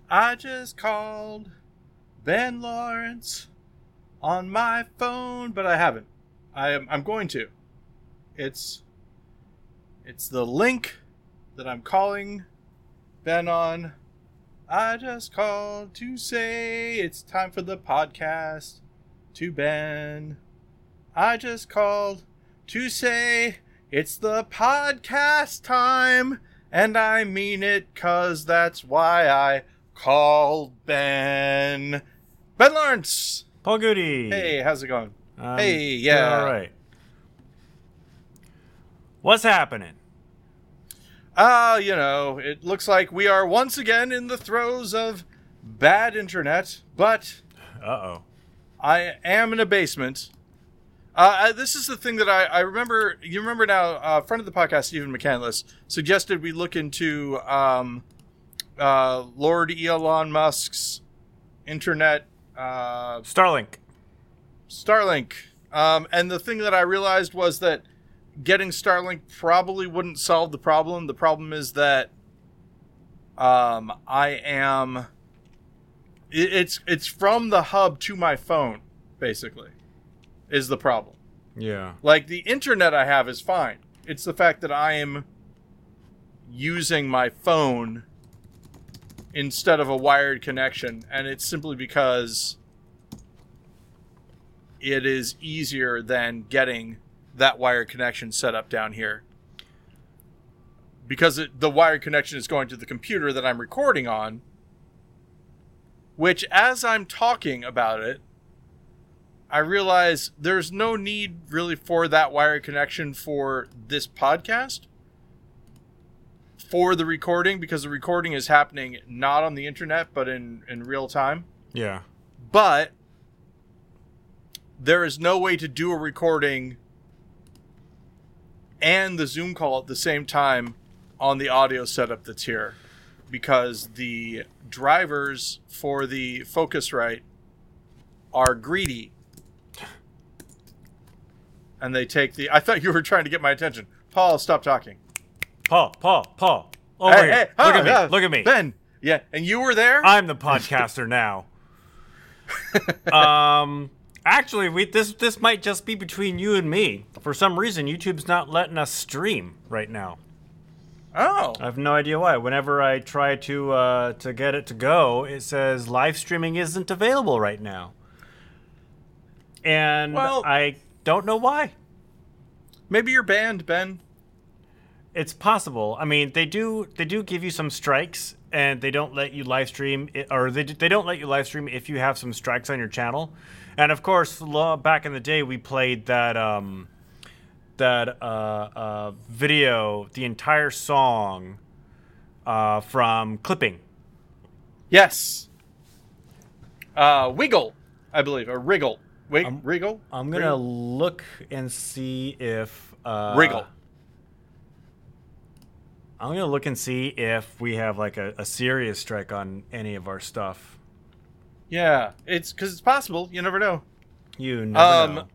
I just called Ben Lawrence on my phone, but I haven't. I'm going to. It's the link that I'm calling Ben on. I just called to say it's time for the podcast to Ben. I just called to say it's the podcast time, and I mean it 'cause that's why I called Ben. Ben Lawrence! Paul Goody. Hey, how's it going? Doing Yeah. all right. What's happening? It looks like we are once again in the throes of bad internet, but Uh-oh. I am in a basement. This is the thing that I remember. You remember now, a friend of the podcast, Stephen McCandless, suggested we look into Lord Elon Musk's internet Starlink. Starlink. And the thing that I realized was that getting Starlink probably wouldn't solve the problem. The problem is that it's from the hub to my phone, basically, is the problem. Yeah. Like, the internet I have is fine. It's the fact that I am using my phone instead of a wired connection, and it's simply because it is easier than getting that wired connection set up down here. Because the wired connection is going to the computer that I'm recording on, which, as I'm talking about it, I realize there's no need really for that wired connection for this podcast, for the recording, because the recording is happening not on the internet, but in real time. Yeah. But there is no way to do a recording and the Zoom call at the same time on the audio setup that's here, because the drivers for the Focusrite are greedy. And they take the... I thought you were trying to get my attention. Paul, stop talking. Paul. Over Hey, here. Look at me. Ben. Yeah, and you were there? I'm the podcaster now. Actually, this might just be between you and me. For some reason, YouTube's not letting us stream right now. Oh. I have no idea why. Whenever I try to get it to go, it says live streaming isn't available right now. And Well, I don't know why. maybe you're banned, Ben. It's possible. I mean, they do give you some strikes, and they don't let you live stream, or they don't let you live stream if you have some strikes on your channel. And of course, back in the day, we played that video, the entire song from Clipping. Yes. Wiggle, I believe, or Wriggle. Wriggle? I'm gonna look and see if Wriggle. I'm gonna look and see if we have like a serious strike on any of our stuff. Yeah, it's because it's possible. You never know. You never know.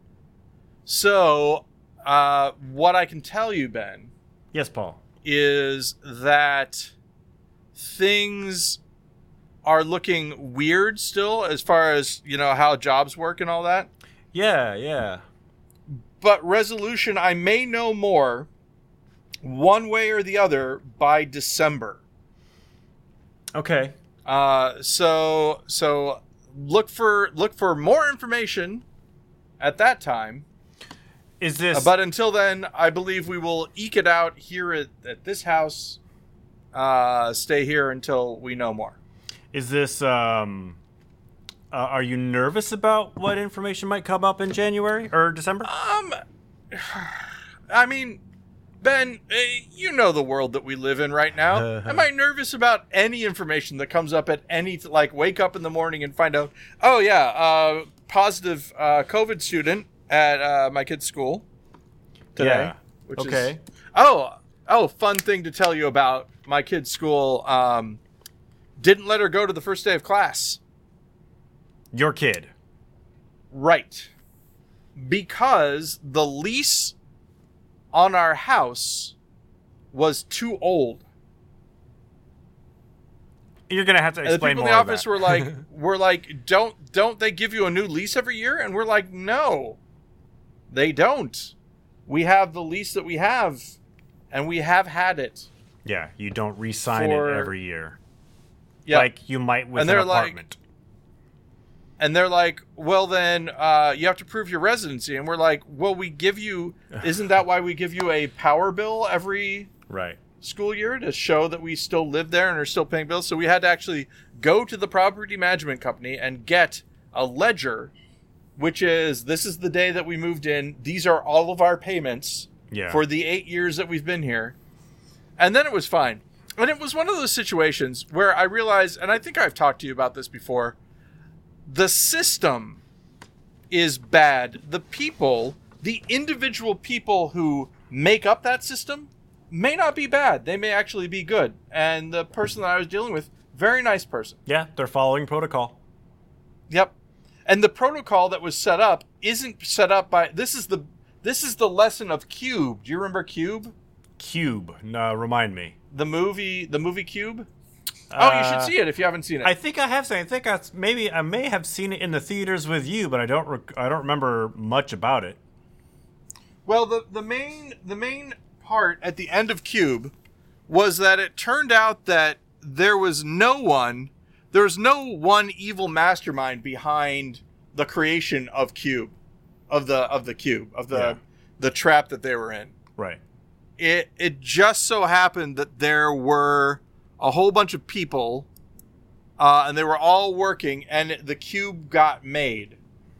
So, what I can tell you, Ben, Yes, Paul. is that things are looking weird still as far as, how jobs work and all that. Yeah. But resolution, I may know more one way or the other by December. Okay. So look for more information at that time. Is this? But until then, I believe we will eke it out here at this house. Stay here until we know more. Is this? Are you nervous about what information might come up in January or December? I mean, Ben, you know the world that we live in right now. Am I nervous about any information that comes up at any, wake up in the morning and find out, oh yeah, positive COVID student at my kid's school today. Yeah. Which Okay. is, fun thing to tell you about my kid's school. Didn't let her go to the first day of class. Your kid. Right. Because the lease on our house was too old. You're gonna have to And the explain people in more the of office that. were like, don't they give you a new lease every year? And we're like, no, they don't. We have the lease that we have, and we have had it. Yeah, you don't re-sign it every year. Yeah. Like you might with an apartment. And they're like, well, then you have to prove your residency. And we're like, well, we give you, isn't that why we give you a power bill every school year to show that we still live there and are still paying bills? So we had to actually go to the property management company and get a ledger, which is, this is the day that we moved in. These are all of our payments for the 8 years that we've been here. And then it was fine. And it was one of those situations where I realized, and I think I've talked to you about this before, the system is bad. The people, the individual people who make up that system may not be bad. They may actually be good. And the person that I was dealing with, very nice person. Yeah, they're following protocol. Yep. And the protocol that was set up isn't set up by, this is the lesson of Cube. Do you remember Cube? Cube. No, remind me. The movie Cube? Oh, you should see it if you haven't seen it. I think I have seen it. I think I may have seen it in the theaters with you, but I don't remember much about it. Well, the main part at the end of Cube was that it turned out that there was no one evil mastermind behind the creation of Cube, of the trap that they were in. Right. It just so happened that there were a whole bunch of people, and they were all working, and the cube got made.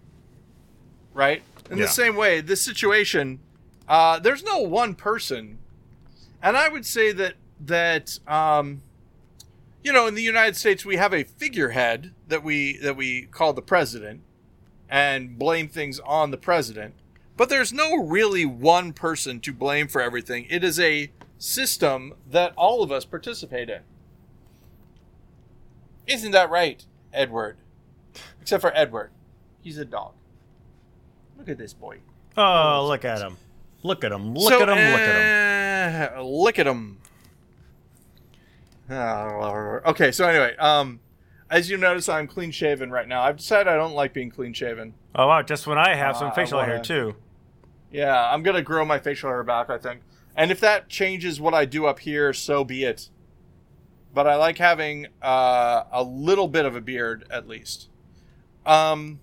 Right? In the same way, this situation, there's no one person, and I would say that in the United States we have a figurehead that we call the president, and blame things on the president. But there's no really one person to blame for everything. It is a system that all of us participate in. Isn't that right, Edward? Except for Edward. He's a dog. Look at this boy. Oh, look at him. Look at him. Look at him. Look at him. Okay, so anyway, as you notice, I'm clean shaven right now. I've decided I don't like being clean shaven. Oh, wow. Just when I have some facial hair, too. Yeah, I'm going to grow my facial hair back, I think. And if that changes what I do up here, so be it. But I like having a little bit of a beard, at least. The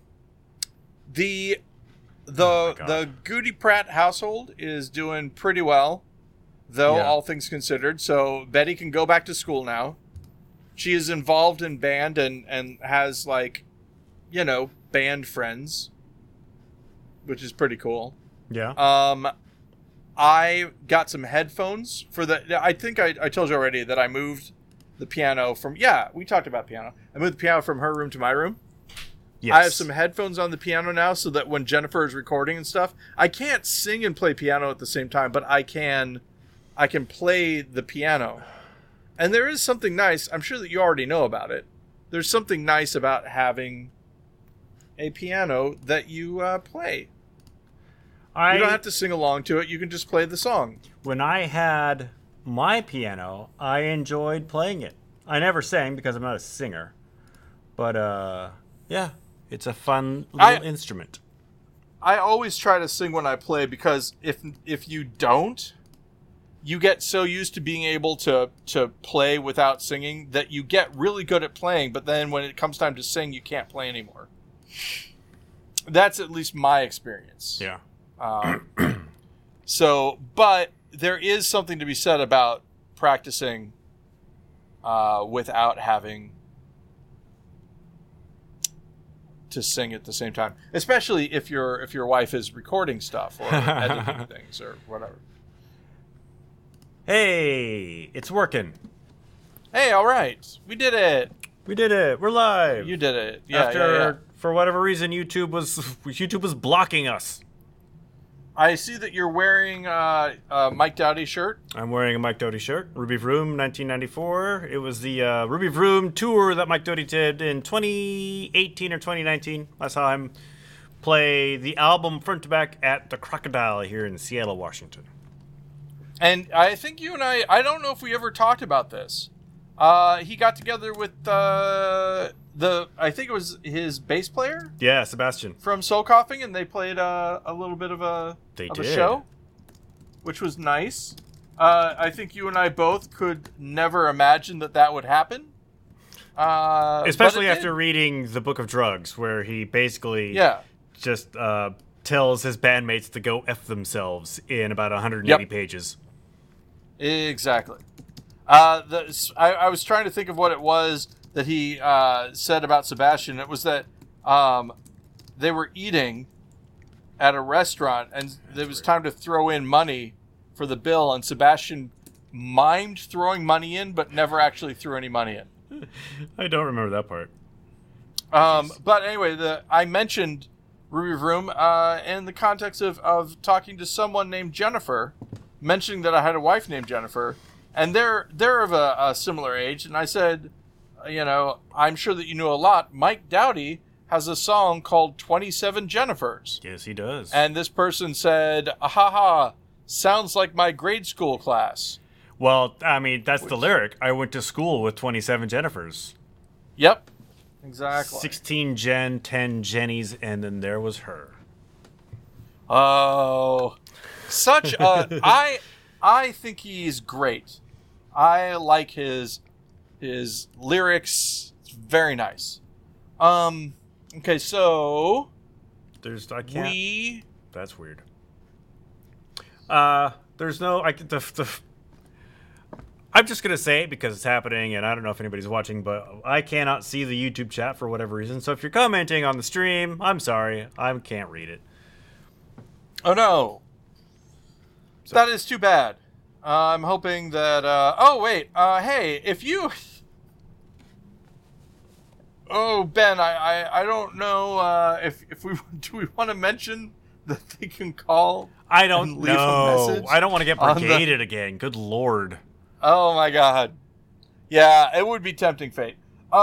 Goody Pratt household is doing pretty well, though, all things considered. So Betty can go back to school now. She is involved in band and has, band friends, which is pretty cool. Yeah. I got some headphones for I think I told you already that I moved the piano from, we talked about piano. I moved the piano from her room to my room. Yes. I have some headphones on the piano now so that when Jennifer is recording and stuff, I can't sing and play piano at the same time, but I can play the piano. And there is something nice. I'm sure that you already know about it. There's something nice about having a piano that you play. You don't have to sing along to it. You can just play the song. When I had my piano, I enjoyed playing it. I never sang because I'm not a singer. But, it's a fun little instrument. I always try to sing when I play because if you don't, you get so used to being able to play without singing that you get really good at playing, but then when it comes time to sing, you can't play anymore. That's at least my experience. Yeah. But there is something to be said about practicing without having to sing at the same time, especially if your wife is recording stuff or editing things or whatever. Hey, it's working. Hey, all right, we did it. We're live. You did it. For whatever reason, YouTube was blocking us. I see that you're wearing a Mike Doughty shirt. I'm wearing a Mike Doughty shirt. Ruby Vroom, 1994. It was the Ruby Vroom tour that Mike Doughty did in 2018 or 2019. I saw him play the album front to back at the Crocodile here in Seattle, Washington. And I think you and I don't know if we ever talked about this. He got together with I think it was his bass player. Yeah, Sebastian from Soul Coughing, and they played a little bit of a show, which was nice. I think you and I both could never imagine that would happen. Especially after reading the Book of Drugs, where he basically just tells his bandmates to go F themselves in about 180 pages. Exactly. I was trying to think of what it was that he said about Sebastian. It was that they were eating at a restaurant, and there was time to throw in money for the bill, and Sebastian mimed throwing money in, but never actually threw any money in. I don't remember that part. But anyway, I mentioned Ruby Vroom in the context of talking to someone named Jennifer, mentioning that I had a wife named Jennifer, and they're of a similar age, and I said, I'm sure that you know a lot. Mike Doughty has a song called 27 Jennifers. Yes, he does. And this person said, "Ahaha, sounds like my grade school class." Well, I mean, that's the lyric. I went to school with 27 Jennifers. Yep. Exactly. 16 Jen, 10 Jennies, and then there was her. Oh. Such a... I think he's great. I like his lyrics. It's very nice. Okay, so... That's weird. There's no... I'm just going to say it because it's happening, and I don't know if anybody's watching, but I cannot see the YouTube chat for whatever reason. So if you're commenting on the stream, I'm sorry. I can't read it. Oh, no. So. That is too bad. I'm hoping that... hey, if you... Oh, Ben, I don't know if we... Do we want to mention that they can call I don't know. I don't want to get brigaded again. Good Lord. Oh my God. Yeah, it would be tempting fate.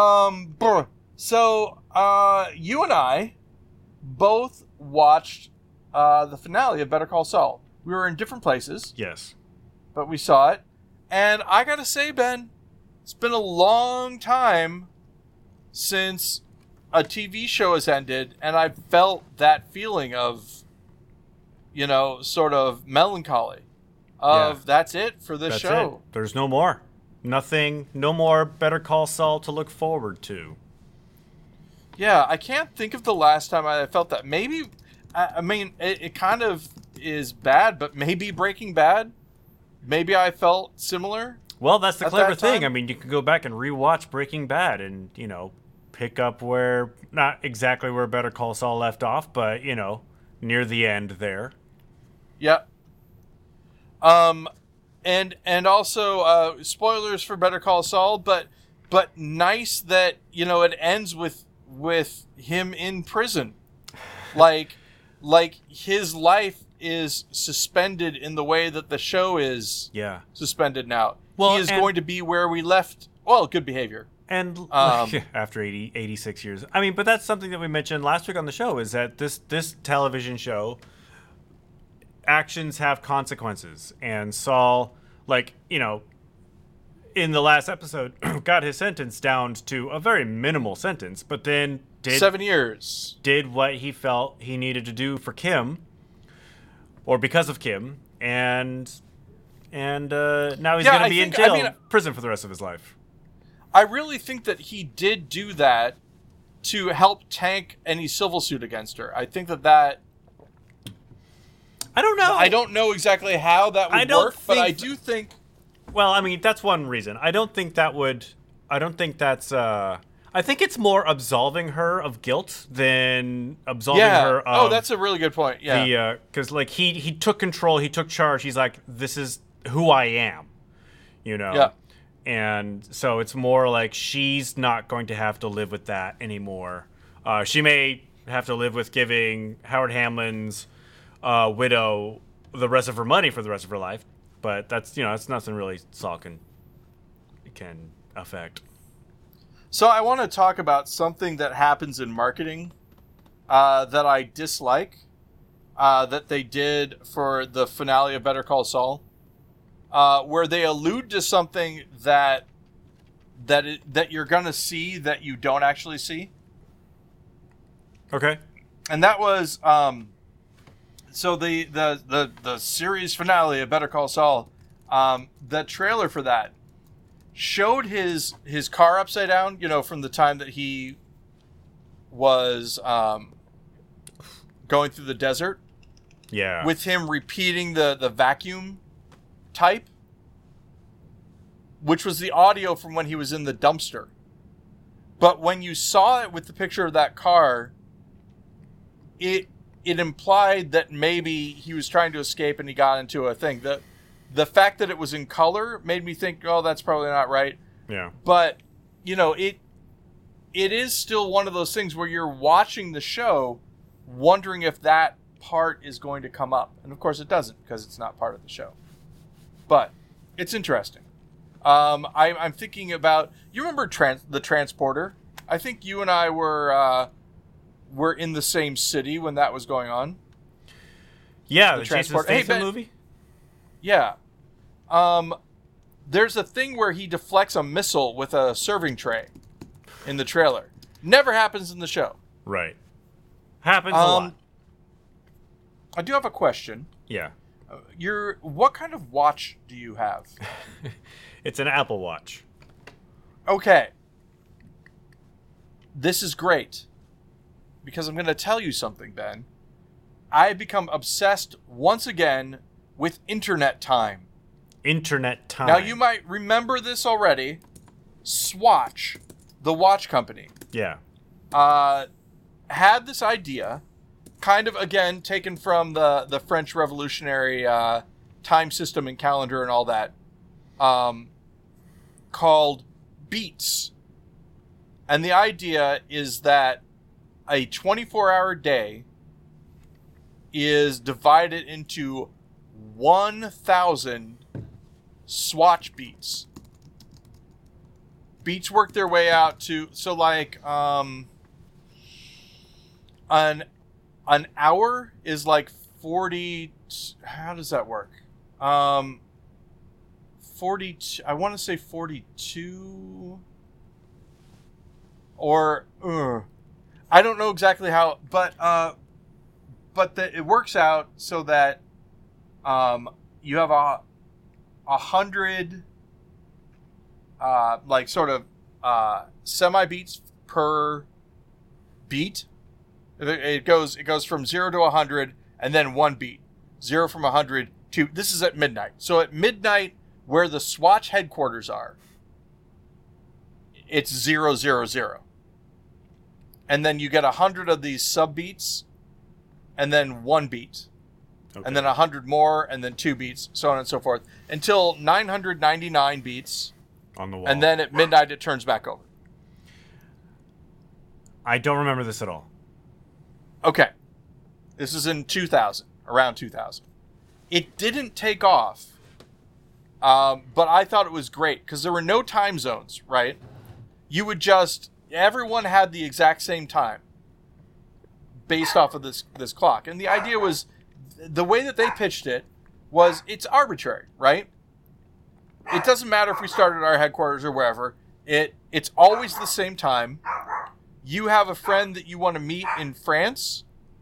So, you and I both watched the finale of Better Call Saul. We were in different places. Yes. But we saw it. And I gotta say, Ben, it's been a long time since a TV show has ended, and I felt that feeling of, sort of melancholy. That's it for this show. It. There's no more. Nothing. No more Better Call Saul to look forward to. Yeah, I can't think of the last time I felt that. Maybe, I mean, it kind of is bad, but maybe Breaking Bad. Maybe I felt similar. Well, that's the clever thing. I mean, you can go back and rewatch Breaking Bad and, pick up where, not exactly where Better Call Saul left off, but, near the end there. Yeah. And also spoilers for Better Call Saul, but nice that it ends with him in prison, like his life is suspended in the way that the show is suspended now. Well, he is going to be where we left. Well, good behavior. And after 86 years, I mean, but that's something that we mentioned last week on the show is that this television show. Actions have consequences, and Saul, in the last episode, got his sentence down to a very minimal sentence, but then 7 years. Did what he felt he needed to do for Kim, or because of Kim, and now he's going to be in jail, prison for the rest of his life. I really think that he did do that to help tank any civil suit against her. I think that. I don't know. I don't know exactly how that would work, but I do think... Well, I mean, that's one reason. I don't think that's... I think it's more absolving her of guilt than absolving her of... Oh, that's a really good point, yeah. Because, he took control, he took charge, he's like, this is who I am, Yeah. And so it's more like she's not going to have to live with that anymore. She may have to live with giving Howard Hamlin's... widow the rest of her money for the rest of her life, but that's nothing really Saul can affect. So I want to talk about something that happens in marketing that I dislike that they did for the finale of Better Call Saul, where they allude to something that that you're gonna see that you don't actually see. Okay. And that was so the series finale of Better Call Saul. The trailer for that showed his car upside down. You know, from the time that he was going through the desert. Yeah. With him repeating the vacuum type, which was the audio from when he was in the dumpster. But when you saw it with the picture of that car, it implied that maybe he was trying to escape and he got into a thing. The fact that it was in color made me think, oh, that's probably not right. Yeah. But, you know, it is still one of those things where you're watching the show wondering if that part is going to come up. And of course it doesn't, because it's not part of the show. But it's interesting. I'm thinking about, you remember the Transporter? I think you and I were in the same city when that was going on. Yeah, the Jason Statham movie? Yeah. There's a thing where he deflects a missile with a serving tray in the trailer. Never happens in the show. Right. Happens a lot. I do have a question. Yeah. What kind of watch do you have? It's an Apple Watch. Okay. This is great. Because I'm going to tell you something, Ben. I have become obsessed once again with internet time. Internet time. Now, you might remember this already. Swatch, the watch company. Yeah. Had this idea, kind of, again, taken from the French Revolutionary time system and calendar and all that, called Beats. And the idea is that a 24-hour day is divided into 1,000 Swatch beats. Beats work their way out to, so like, an hour is like 40, how does that work? 42, I want to say 42, or, I don't know exactly how, but it works out so that, you have 100, like sort of, semi beats per beat. It goes from 0 to 100 and then 1 beat. 0 from 100 to, this is at midnight. So at midnight, where the Swatch headquarters are, it's 0, 0, 0. And then you get 100 of these sub beats and then 1 beat. Okay. And then 100 more and then 2 beats, so on and so forth, until 999 beats on the wall. And then at midnight it turns back over. I don't remember this at all. Okay. This is in 2000, around 2000. It didn't take off, but I thought it was great because there were no time zones, right? You would everyone had the exact same time based off of this clock. And the idea was, the way that they pitched it was, it's arbitrary, right? It doesn't matter if we start at our headquarters or wherever. It's always the same time. You have a friend that you want to meet in France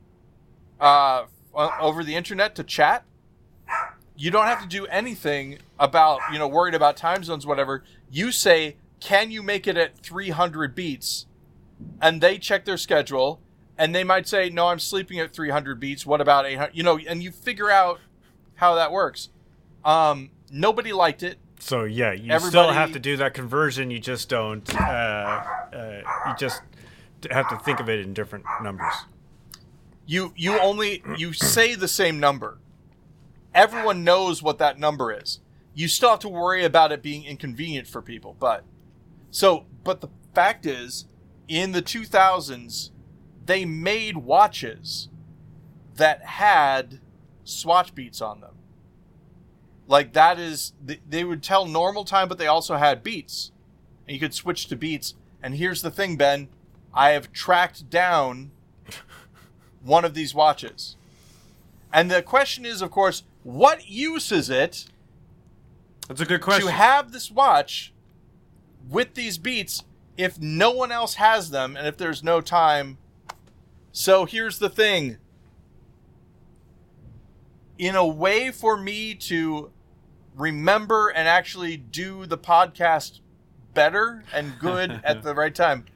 over the internet to chat. You don't have to do anything about, worried about time zones, whatever. You say, can you make it at 300 beats? And they check their schedule, and they might say, no, I'm sleeping at 300 beats. What about 800? And you figure out how that works. Nobody liked it. So, yeah, you still have to do that conversion. You just don't. You just have to think of it in different numbers. You say the same number. Everyone knows what that number is. You still have to worry about it being inconvenient for people. But the fact is, in the 2000s, they made watches that had Swatch beats on them. Like, that is, they would tell normal time, but they also had beats. And you could switch to beats. And here's the thing, Ben. I have tracked down one of these watches. And the question is, of course, what use is it? That's a good question. To have this watch with these beats if no one else has them and if there's no time. So here's the thing. In a way for me to remember and actually do the podcast better and good at the right time,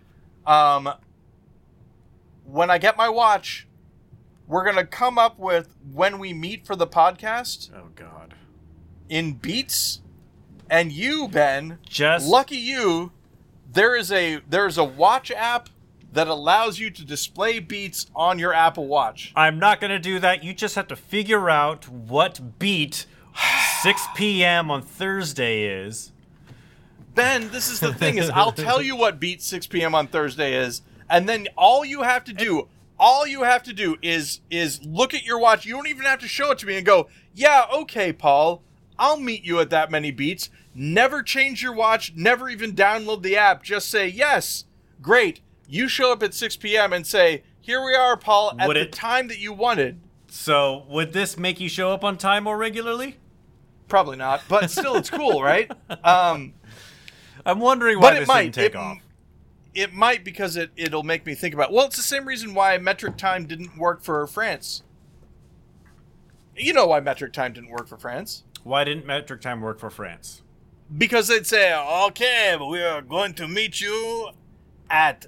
when I get my watch, we're going to come up with when we meet for the podcast. Oh, God. In beats. And you, Ben, Just lucky you, there is a watch app that allows you to display beats on your Apple Watch. I'm not going to do that. You just have to figure out what beat 6 p.m. on Thursday is. Ben, this is the thing, is I'll tell you what beat 6 p.m. on Thursday is, and then all you have to do is look at your watch. You don't even have to show it to me and go, yeah, okay, Paul, I'll meet you at that many beats. Never change your watch, never even download the app. Just say, yes, great. You show up at 6 p.m. and say, here we are, Paul, at the time that you wanted. So, would this make you show up on time more regularly? Probably not, but still, it's cool, right? I'm wondering why this didn't take off. It might, because it'll make me think about... Well, it's the same reason why metric time didn't work for France. You know why metric time didn't work for France. Why didn't metric time work for France? Because they'd say, okay, we are going to meet you at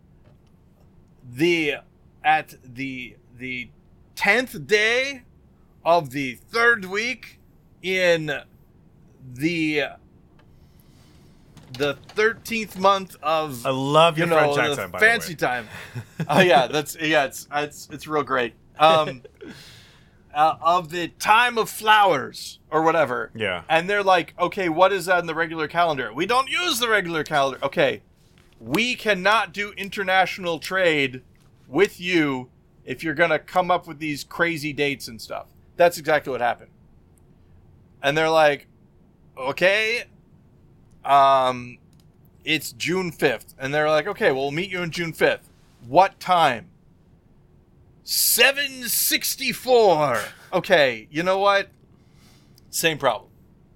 the 10th day of the 3rd week in the 13th month of, I love your French accent, by the way. Fancy time. Oh yeah, it's real great. Of the time of flowers or whatever. Yeah. And they're like, okay, what is that in the regular calendar? We don't use the regular calendar. Okay. We cannot do international trade with you if you're going to come up with these crazy dates and stuff. That's exactly what happened. And they're like, okay, it's June 5th. And they're like, okay, we'll meet you on June 5th. What time? 7:64. Okay, you know what? Same problem.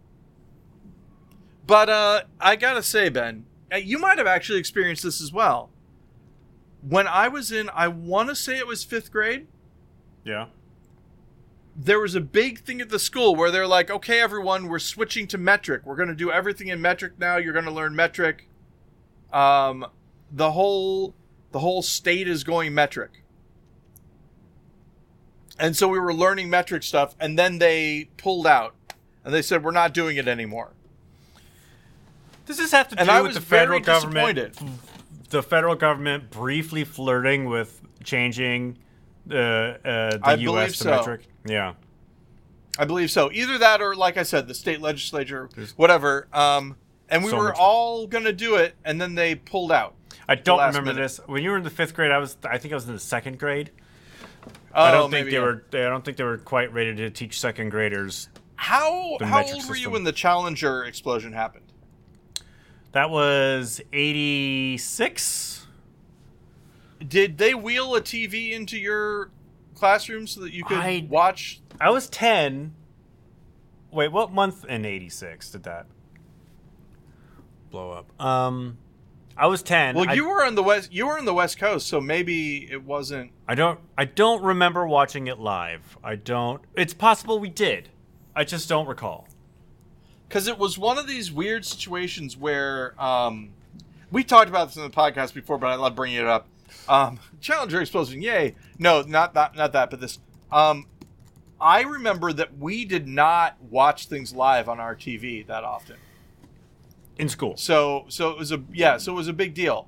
But I gotta say, Ben, you might have actually experienced this as well. When I was in, I want to say it was 5th grade. Yeah. There was a big thing at the school where they're like, okay, everyone, we're switching to metric. We're going to do everything in metric now. You're going to learn metric. The whole state is going metric. And so we were learning metric stuff, and then they pulled out. And they said, we're not doing it anymore. Does this have to do with the federal government? The federal government briefly flirting with changing the U.S. to metric? Yeah. I believe so. Either that or, like I said, the state legislature, whatever. And we were all going to do it, and then they pulled out. I don't remember this. When you were in the 5th grade, I think I was in the 2nd grade. Oh, I don't think they were quite ready to teach 2nd graders. How old were you when the Challenger explosion happened? That was 86. Did they wheel a TV into your classroom so that you could watch? I was 10. Wait, what month in 86 did that blow up? I was 10. Well, you were in the West. You were in the West Coast, so maybe it wasn't. I don't remember watching it live. It's possible we did. I just don't recall. Because it was one of these weird situations where we talked about this in the podcast before, but I love bringing it up. Challenger explosion, yay! No, not that, but this. I remember that we did not watch things live on our TV that often. In school. So it was a big deal.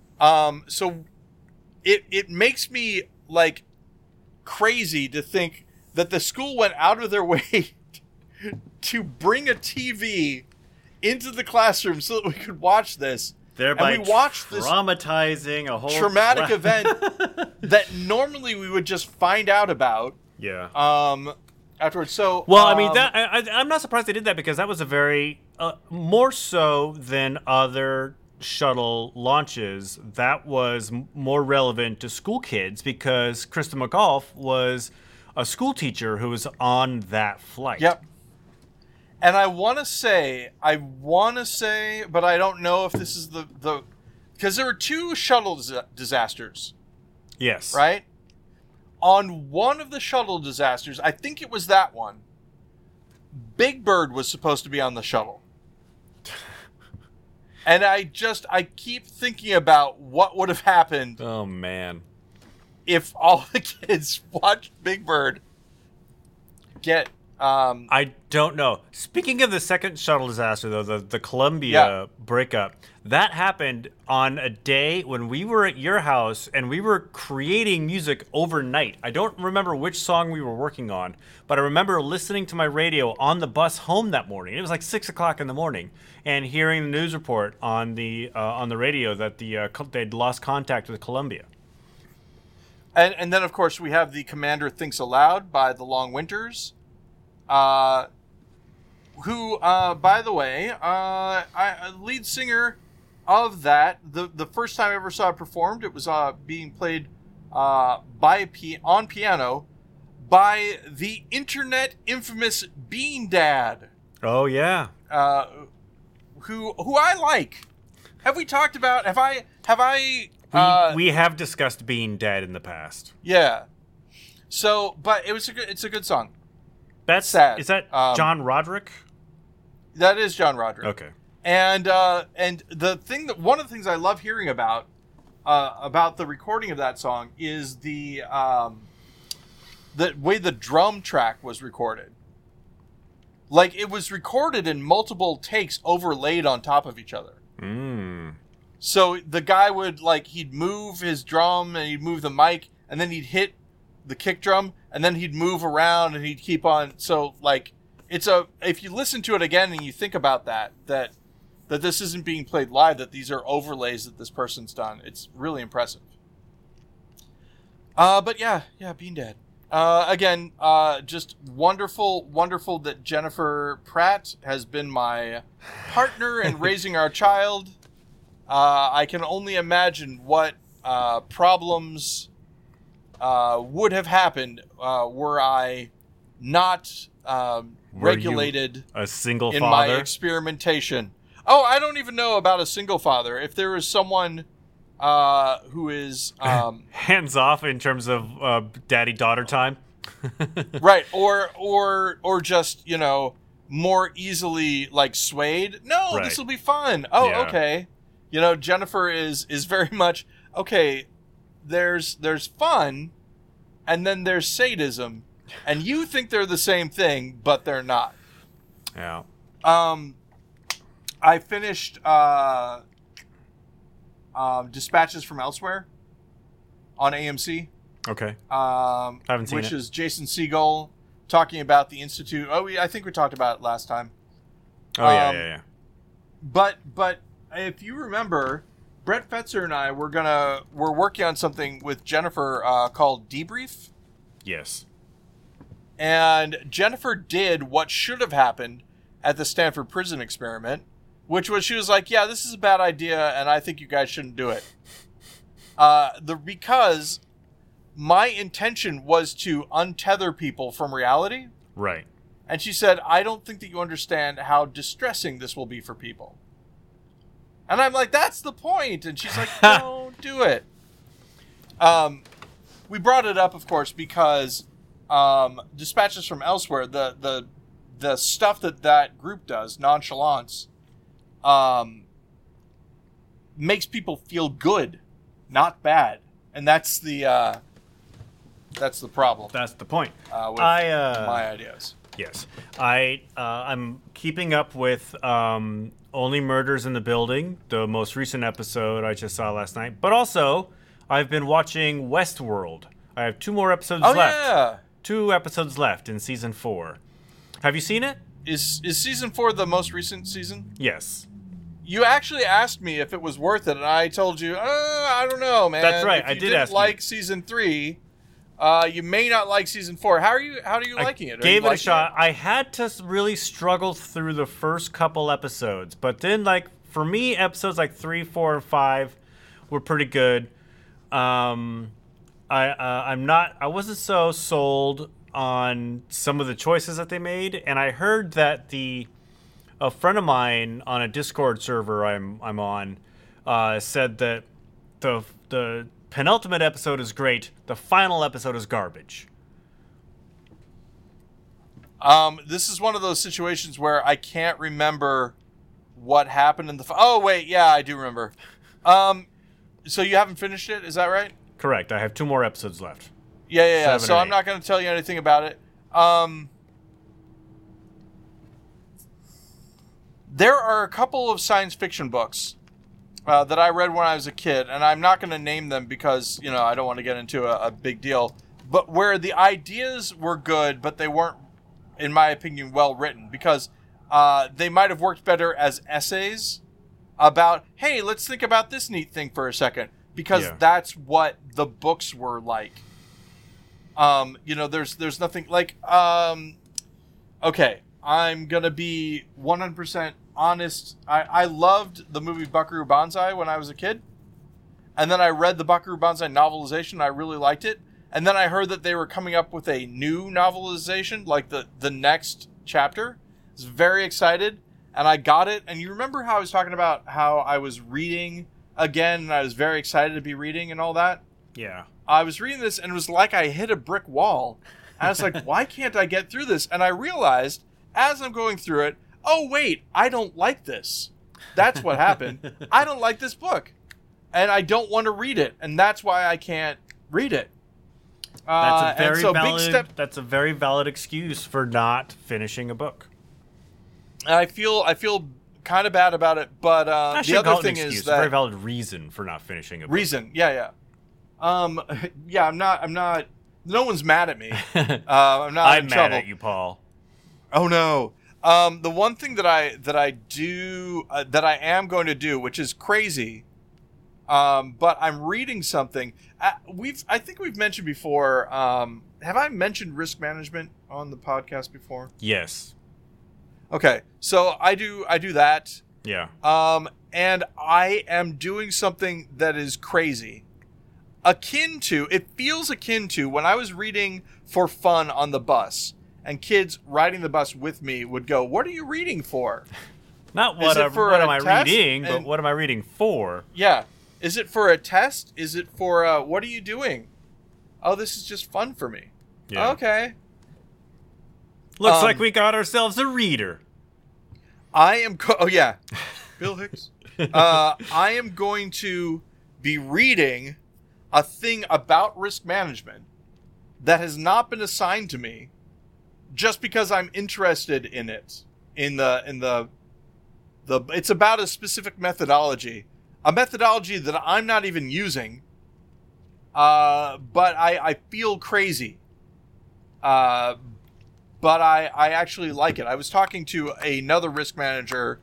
So it makes me like crazy to think that the school went out of their way to bring a TV into the classroom so that we could watch this. Thereby and we watched this traumatizing a whole traumatic event that normally we would just find out about. Yeah. Afterwards. So well, I mean, I'm not surprised they did that, because that was a very more so than other shuttle launches. That was more relevant to school kids because Krista McAuliffe was a school teacher who was on that flight. Yep. And I want to say, but I don't know if this is the because there were two shuttle disasters, Yes. right? On one of the shuttle disasters, I think it was that one, Big Bird was supposed to be on the shuttle. And I keep thinking about what would have happened Oh, man. if all the kids watched Big Bird get... I don't know. Speaking of the second shuttle disaster, though, the Columbia breakup, that happened on a day when we were at your house and we were creating music overnight. I don't remember which song we were working on, but I remember listening to my radio on the bus home that morning. It was like 6 o'clock in the morning, and hearing the news report on the radio that they'd lost contact with Columbia. And then, of course, we have the Commander Thinks Aloud by the Long Winters. Who, by the way, lead singer of that, the first time I ever saw it performed, it was being played on piano by the internet infamous Bean Dad. Oh, yeah. Who I like. Have we talked about? Have I? We have discussed Bean Dad in the past. Yeah. So, but it's a good song. That's sad. Is that John Roderick? That is John Roderick. Okay. And one of the things I love hearing about the recording of that song is the way the drum track was recorded. Like, it was recorded in multiple takes overlaid on top of each other. So the guy would, like, he'd move his drum and he'd move the mic and then he'd hit the kick drum and then he'd move around and he'd keep on. So, like, if you listen to it again and you think about that this isn't being played live, that these are overlays that this person's done, it's really impressive. But yeah, Bean Dad. Again, just wonderful that Jennifer Pratt has been my partner in raising our child. I can only imagine what problems would have happened were I not regulated a single in father? my experimentation. Oh, I don't even know about a single father. If there is someone who is hands off in terms of daddy-daughter time, right, or just, you know, more easily, like, swayed. No, right. This will be fun. Oh, Yeah. Okay. You know, Jennifer is very much okay. There's fun, and then there's sadism, and you think they're the same thing, but they're not. Yeah. I finished Dispatches from Elsewhere on AMC. Okay. Haven't seen which it. is Jason Segel talking about the Institute. Oh, I think we talked about it last time. Oh, yeah. But if you remember, Brett Fetzer and I we're working on something with Jennifer called Debrief. Yes. And Jennifer did what should have happened at the Stanford Prison Experiment, which was she was like, yeah, this is a bad idea, and I think you guys shouldn't do it. Because my intention was to untether people from reality. Right. And she said, I don't think that you understand how distressing this will be for people. And I'm like, that's the point. And she's like, don't do it. We brought it up, of course, because Dispatches from Elsewhere, the stuff that group does, Nonchalance, makes people feel good, not bad. And that's the problem. That's the point. With my ideas. Yes. I'm keeping up with Only Murders in the Building, the most recent episode I just saw last night. But also, I've been watching Westworld. I have 2 more episodes left. Yeah. 2 episodes left in season 4. Have you seen it? Is season 4 the most recent season? Yes. You actually asked me if it was worth it, and I told you, I don't know, man. That's right. If I you did didn't ask like you. season 3, you may not like season 4. How are you liking it? Are Gave you it a liking shot. I had to really struggle through the first couple episodes, but then, like, for me, episodes like 3, 4, and 5 were pretty good. I wasn't so sold on some of the choices that they made, and I heard that a friend of mine on a Discord server I'm on said that the penultimate episode is great, the final episode is garbage. This is one of those situations where I can't remember what happened in the... Oh, wait, yeah, I do remember. So you haven't finished it, is that right? Correct. I have 2 more episodes left. Yeah. So I'm not going to tell you anything about it. There are a couple of science fiction books that I read when I was a kid, and I'm not going to name them because, I don't want to get into a big deal, but where the ideas were good, but they weren't, in my opinion, well written, because they might have worked better as essays about, hey, let's think about this neat thing for a second, because that's what the books were like. There's nothing like, okay, I'm going to be 100% honest. I loved the movie Buckaroo Banzai when I was a kid. And then I read the Buckaroo Banzai novelization. And I really liked it. And then I heard that they were coming up with a new novelization, like the next chapter. I was very excited. And I got it. And you remember how I was talking about how I was reading again, and I was very excited to be reading and all that? Yeah. I was reading this, and it was like I hit a brick wall. And I was like, why can't I get through this? And I realized, as I'm going through it, oh, wait, I don't like this. That's what happened. I don't like this book. And I don't want to read it. And that's why I can't read it. That's a very valid excuse for not finishing a book. And I feel kind of bad about it, but the other thing is that... a very valid reason for not finishing a book. Reason, yeah. I'm not... No one's mad at me. I'm not in trouble. I'm mad at you, Paul. Oh, no. The one thing that I am going to do, which is crazy, but I'm reading something. I think we've mentioned before. Have I mentioned risk management on the podcast before? Yes. Okay, so I do that. Yeah. And I am doing something that is crazy. It feels akin to when I was reading for fun on the bus, and kids riding the bus with me would go, "What are you reading for?" Not what am I reading, but what am I reading for? Yeah. Is it for a test? Is it for, what are you doing? Oh, this is just fun for me. Yeah. Okay. Looks like we got ourselves a reader. Oh, yeah. Bill Hicks. I am going to be reading a thing about risk management that has not been assigned to me just because I'm interested in it. It's about a specific methodology. A methodology that I'm not even using. But I feel crazy. But I actually like it. I was talking to another risk manager,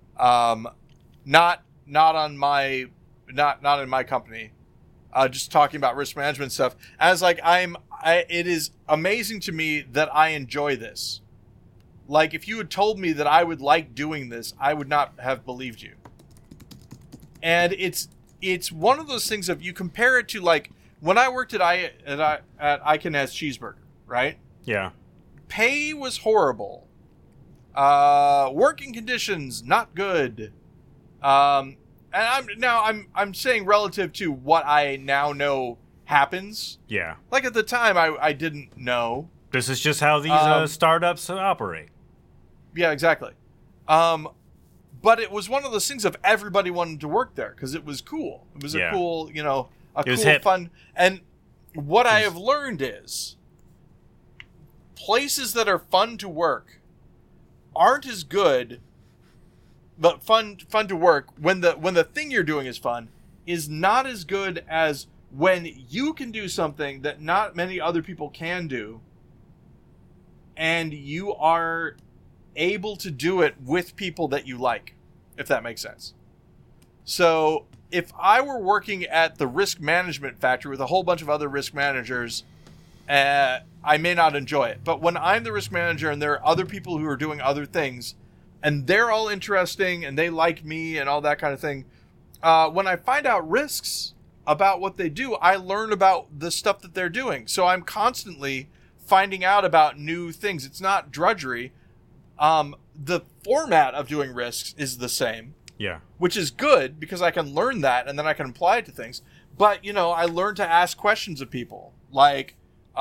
not in my company, just talking about risk management stuff. And I was like, it is amazing to me that I enjoy this. Like, if you had told me that I would like doing this, I would not have believed you. And it's one of those things of, you compare it to, like, when I worked at Iconez Cheeseburger, right? Yeah. Pay was horrible. Working conditions not good. And I'm saying relative to what I now know happens. Yeah. Like, at the time, I didn't know. This is just how these startups operate. Yeah, exactly. But it was one of those things of everybody wanted to work there because it was cool. It was a cool, fun. And what I have learned is places that are fun to work aren't as good, but fun to work when the thing you're doing is fun is not as good as when you can do something that not many other people can do, and you are able to do it with people that you like, if that makes sense. So if I were working at the risk management factory with a whole bunch of other risk managers, I may not enjoy it. But when I'm the risk manager and there are other people who are doing other things, and they're all interesting and they like me and all that kind of thing, when I find out risks about what they do, I learn about the stuff that they're doing. So I'm constantly finding out about new things. It's not drudgery. The format of doing risks is the same. Yeah. Which is good because I can learn that and then I can apply it to things. But, I learned to ask questions of people. Like,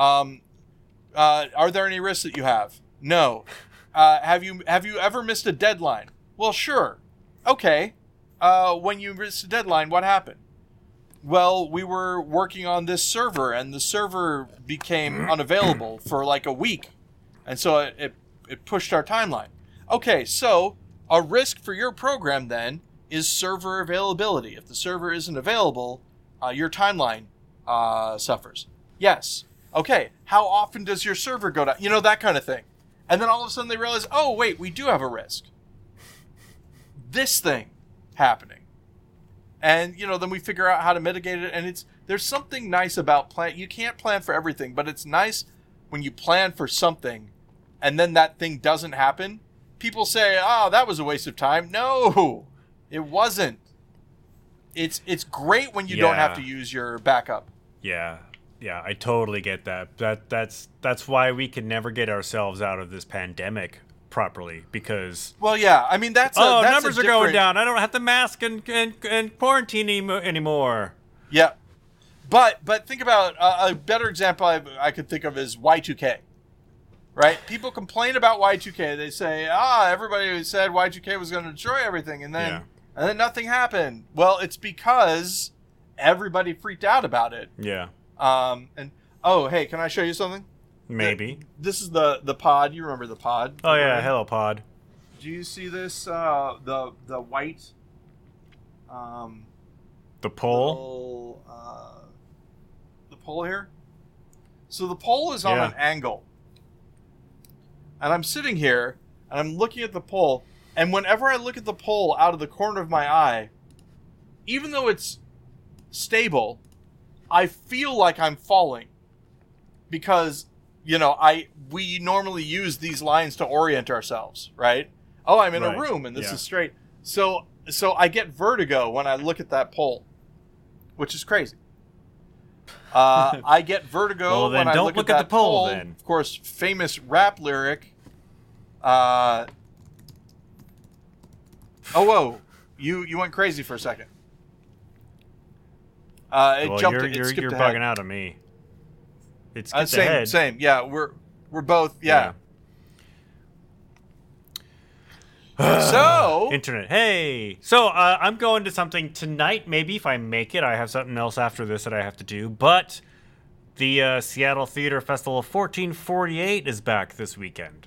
are there any risks that you have? No. Have you ever missed a deadline? Well, sure. Okay. When you missed a deadline, what happened? Well, we were working on this server and the server became unavailable for like a week. And so it pushed our timeline. Okay, so a risk for your program then is server availability. If the server isn't available, your timeline suffers. Yes. Okay, how often does your server go down? That kind of thing. And then all of a sudden they realize, oh, wait, we do have a risk. This thing happening. And, then we figure out how to mitigate it. And there's something nice about plan. You can't plan for everything, but it's nice when you plan for something and then that thing doesn't happen. People say, oh, that was a waste of time. No, it wasn't. It's great when you don't have to use your backup. Yeah. Yeah, I totally get that. That's why we can never get ourselves out of this pandemic properly, because well, yeah, I mean that's numbers are going down. I don't have to mask and quarantine anymore. Yeah, but think about a better example I could think of is Y2K. Right? People complain about Y2K. They say, everybody said Y2K was going to destroy everything, and then nothing happened. Well, it's because everybody freaked out about it. Yeah. And hey, can I show you something? Maybe. This is the pod. You remember the pod? Oh yeah, hello pod. Do you see this? The white. The pole. The pole here. So the pole is on an angle, and I'm sitting here and I'm looking at the pole, and whenever I look at the pole out of the corner of my eye, even though it's stable, I feel like I'm falling because, we normally use these lines to orient ourselves, right? Oh, I'm in a room and this is straight. So I get vertigo when I look at that pole, which is crazy. I get vertigo when I look at that the pole. Then. Of course, famous rap lyric. Oh, whoa. You went crazy for a second. It jumped. You're bugging out on me. It's same. Yeah, we're both. Yeah. So internet. Hey. So I'm going to something tonight. Maybe if I make it, I have something else after this that I have to do. But the Seattle Theater Festival of 1448 is back this weekend.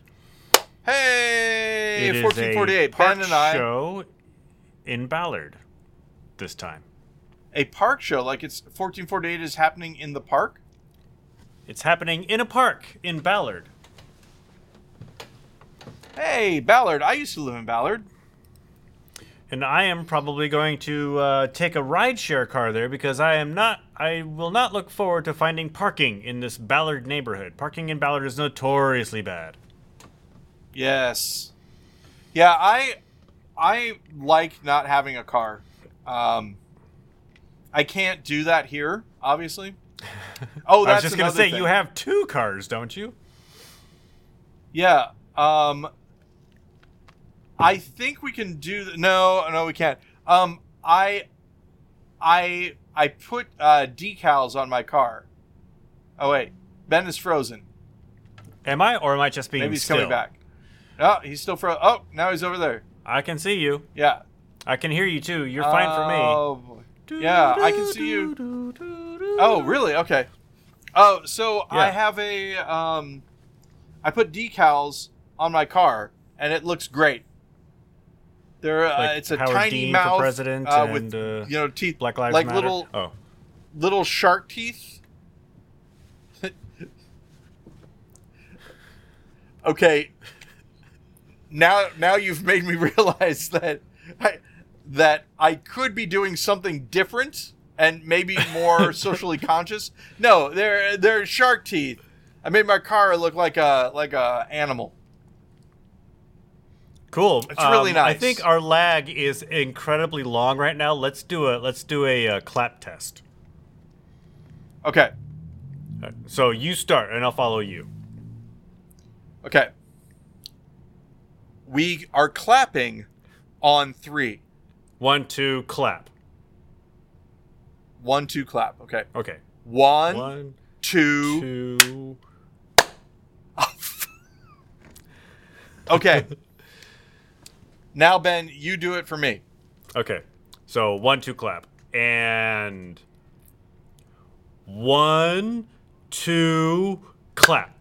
Hey, it 1448. Is a park Ben and I show in Ballard this time. A park show, like it's 1448 is happening in the park? It's happening in a park in Ballard. Hey, Ballard. I used to live in Ballard. And I am probably going to take a rideshare car there because I will not look forward to finding parking in this Ballard neighborhood. Parking in Ballard is notoriously bad. Yes. Yeah, I like not having a car. I can't do that here, obviously. Oh, that's I was just going to say, you have 2 cars, don't you? Yeah. I think we can do... No, we can't. I put decals on my car. Oh, wait. Ben is frozen. Am I? Or am I just being Maybe he's still? coming back. Oh, he's still frozen. Oh, now he's over there. I can see you. Yeah. I can hear you, too. You're fine for me. Oh, boy. Yeah, I can see you. Oh, really? Okay. Oh, so yeah. I have I put decals on my car, and it looks great. It's a Howard tiny Dean mouth for president with teeth, Black Lives like Matter. little shark teeth. Okay. Now you've made me realize that I could be doing something different and maybe more socially conscious. No, they're shark teeth. I made my car look like a animal. Cool. It's really nice. I think our lag is incredibly long right now. Let's do a clap test. Okay. So you start, and I'll follow you. Okay. We are clapping on 3. 1, 2, clap. 1, 2, clap. Okay. Okay. 1, 1, 2. 2. Okay. Now, Ben, you do it for me. Okay. So 1, 2, clap. And 1, 2, clap.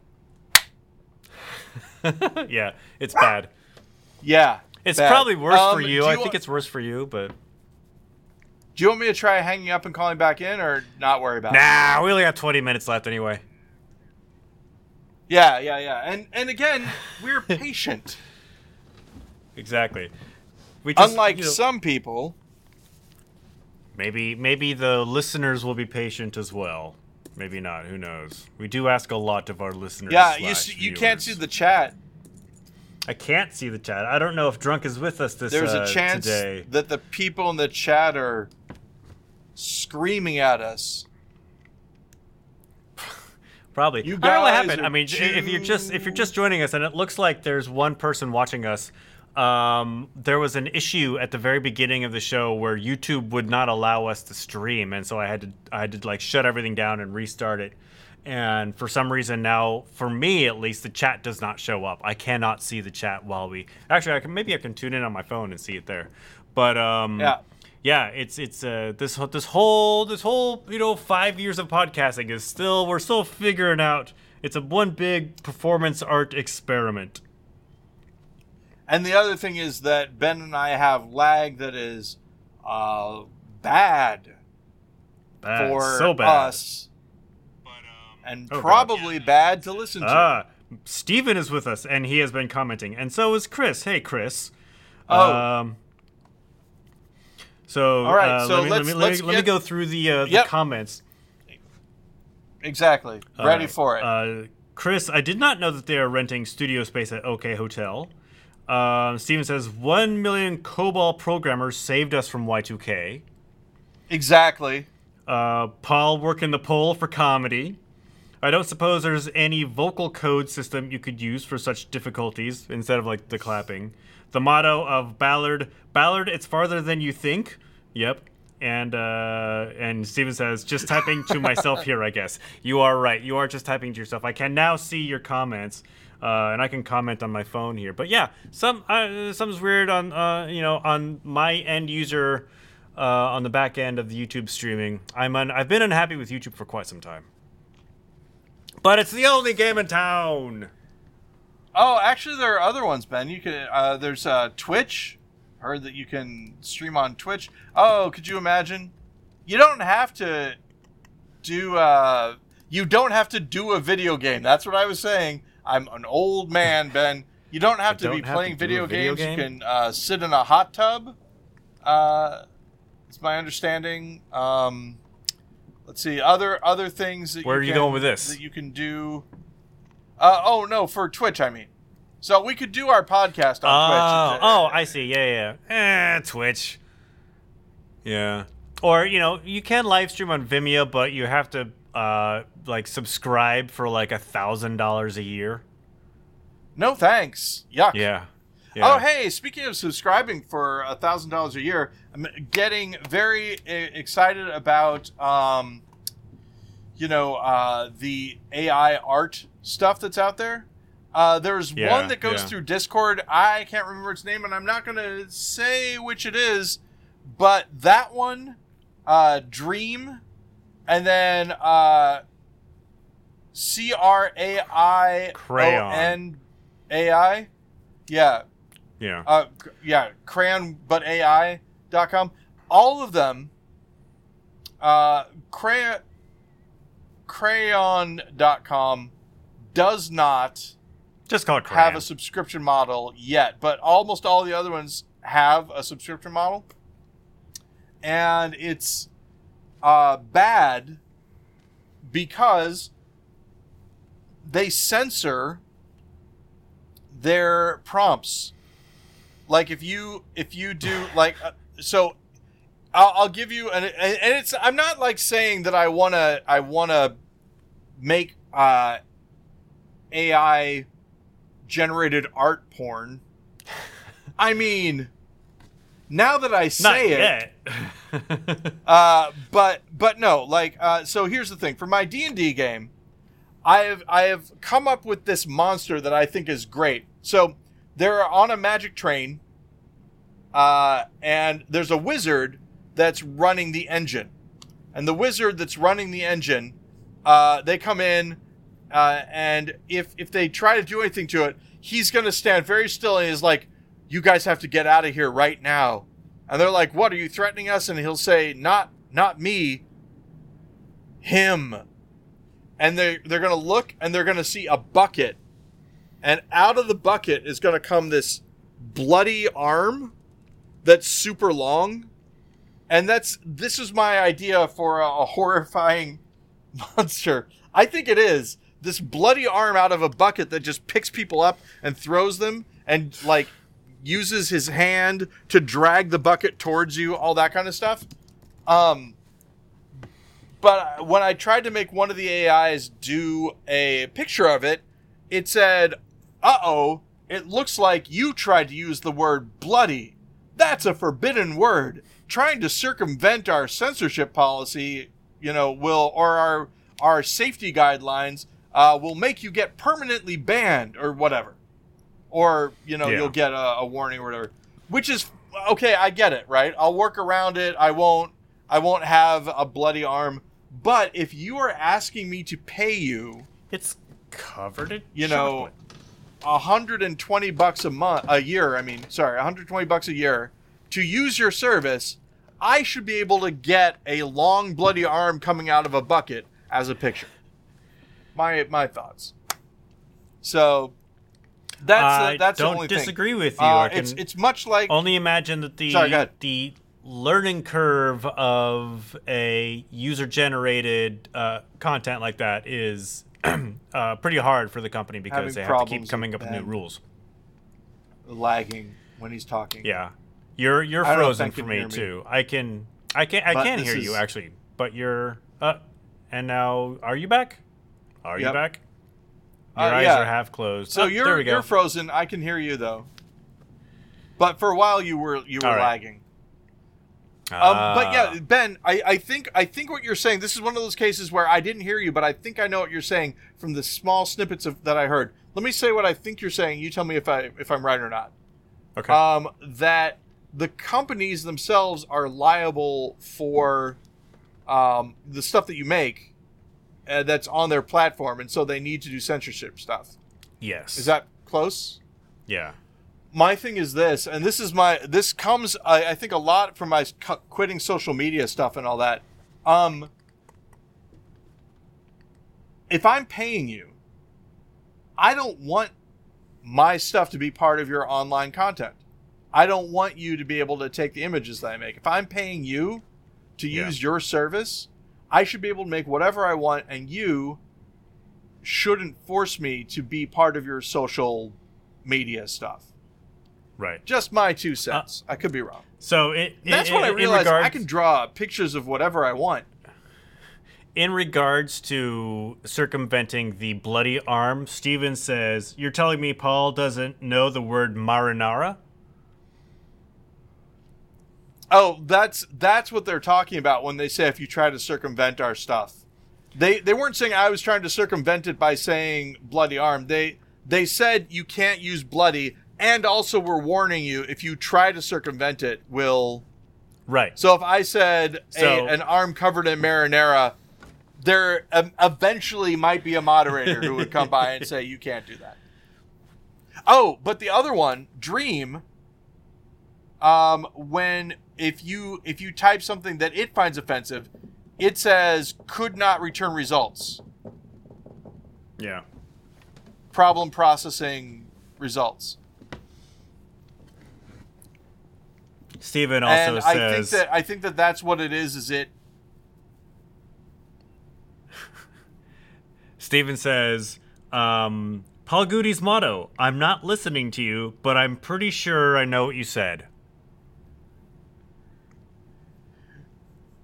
Yeah, it's bad. Yeah. It's bad. probably worse for do you. I think it's worse for you, but Do you want me to try hanging up and calling back in, or not worry about it? nah, we only have 20 minutes left anyway. Yeah. And again, we're patient. Exactly. We just, Unlike some people. maybe the listeners will be patient as well. Maybe not. Who knows? We do ask a lot of our listeners. Yeah, you can't see viewers. the chat. I can't see the chat. I don't know if Drunk is with us There's a chance today. that the people in the chat are screaming at us. Probably. You I don't know what guys happened. are I mean, if you're just joining us, and it looks like there's one person watching us, there was an issue at the very beginning of the show where YouTube would not allow us to stream, and so I had to like shut everything down and restart it. And for some reason now, for me at least, the chat does not show up. I cannot see the chat while we. Actually, I can tune in on my phone and see it there. But yeah, it's this whole 5 years of podcasting is we're still figuring out. It's one big performance art experiment. And the other thing is that Ben and I have lag that is bad for so bad. us, and probably bad to listen to. Steven is with us, and he has been commenting, and so is Chris. Hey, Chris. Oh. So, all right, so let me go through the comments. Exactly. All Ready right. for it. Chris, I did not know that they are renting studio space at OK Hotel. Steven says 1 million COBOL programmers saved us from Y2K. Exactly. Paul working the poll for comedy. I don't suppose there's any vocal code system you could use for such difficulties instead of like the clapping. The motto of Ballard, it's farther than you think. Yep. And Steven says, just typing to myself here, I guess. You are right. You are just typing to yourself. I can now see your comments, and I can comment on my phone here. But yeah, something's weird on on my end user, on the back end of the YouTube streaming. I've been unhappy with YouTube for quite some time. But it's the only game in town. Oh, actually, there are other ones, Ben. You can. There's Twitch. Heard that you can stream on Twitch. Oh, could you imagine? You don't have to do. You don't have to do a video game. That's what I was saying. I'm an old man, Ben. You don't have to be playing video games. You can sit in a hot tub. It's my understanding. Let's see. Other things that Where are you going with this? That you can do. Oh no, for Twitch, I mean. So we could do our podcast on Twitch. Oh, I see. Yeah. Twitch. Yeah. Or, you can live stream on Vimeo, but you have to subscribe for like $1,000 a year. No thanks. Yuck. Yeah. Oh, hey, speaking of subscribing for $1,000 a year, I'm getting very excited about the AI art stuff that's out there. There's one that goes through Discord. I can't remember its name, and I'm not going to say which it is, but that one, Dream, and then Craion AI. Yeah. Yeah. Crayon, but AI.com. All of them, Crayon.com does not just call it Crayon. Have a subscription model yet, but almost all the other ones have a subscription model. And it's bad because they censor their prompts. Like if you do like so I'll give you and it's I'm not like saying that I want to make AI generated art porn. I mean, now that I Not say yet. but no, like, so here's the thing. For my D&D game, I have come up with this monster that I think is great. So they're on a magic train, and there's a wizard that's running the engine. And the wizard that's running the engine, they come in, and if they try to do anything to it, he's going to stand very still and is like, "You guys have to get out of here right now." And they're like, "What, are you threatening us?" And he'll say, not me, him. And they're going to look, and they're going to see a bucket. And out of the bucket is going to come this bloody arm that's super long. And this is my idea for a horrifying monster. I think it is. This bloody arm out of a bucket that just picks people up and throws them and, like, uses his hand to drag the bucket towards you, all that kind of stuff. But when I tried to make one of the AIs do a picture of it, it said, "Uh-oh, it looks like you tried to use the word bloody. That's a forbidden word. Trying to circumvent our censorship policy, or our safety guidelines, will make you get permanently banned," or whatever. Or, you'll get a warning or whatever. Which is, okay, I get it, right? I'll work around it. I won't have a bloody arm. But if you are asking me to pay you, It's covered in $120 a year, $120 a year to use your service, I should be able to get a long bloody arm coming out of a bucket as a picture. My thoughts. So that's the only thing. I don't disagree with you. It's much like, only imagine that the learning curve of a user-generated content like that is pretty hard for the company because they have to keep coming up with new rules. Lagging when he's talking. Yeah, you're frozen for me too. I can hear you actually, but you're and now are you back? Are you back? Your eyes are half closed. So you're frozen. I can hear you though. But for a while you were lagging. But yeah, Ben, I think what you're saying, this is one of those cases where I didn't hear you, but I think I know what you're saying from the small snippets that I heard. Let me say what I think you're saying. You tell me if I'm right or not. Okay. That the companies themselves are liable for the stuff that you make that's on their platform, and so they need to do censorship stuff. Yes. Is that close? Yeah. My thing is this, and this comes, I think, a lot from my quitting social media stuff and all that. If I'm paying you, I don't want my stuff to be part of your online content. I don't want you to be able to take the images that I make. If I'm paying you to use your service, I should be able to make whatever I want, and you shouldn't force me to be part of your social media stuff. Right. Just my 2 cents. I could be wrong. So that's when I realized I can draw pictures of whatever I want. In regards to circumventing the bloody arm, Steven says, "You're telling me Paul doesn't know the word marinara?" Oh, that's what they're talking about when they say if you try to circumvent our stuff. They weren't saying I was trying to circumvent it by saying bloody arm. They said you can't use bloody. And also, we're warning you, if you try to circumvent it, we'll... Right. So if I said an arm covered in marinara, there eventually might be a moderator who would come by and say, you can't do that. Oh, but the other one, Dream, if you type something that it finds offensive, it says, could not return results. Yeah. Problem processing results. Steven also says... I think that's what it is it... Steven says, Paul Goody's motto, "I'm not listening to you, but I'm pretty sure I know what you said."